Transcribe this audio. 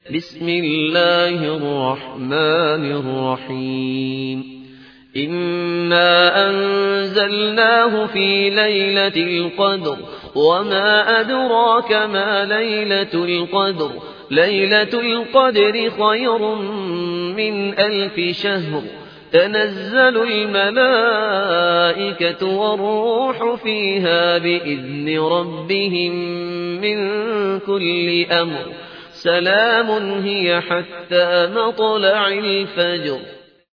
بسم الله الرحمن الرحيم إنا أنزلناه في ليلة القدر وما أدراك ما ليلة القدر ليلة القدر خير من 1000 شهر تنزل الملائكة والروح فيها بإذن ربهم من كل أمر سلام هي حتى مطلع الفجر.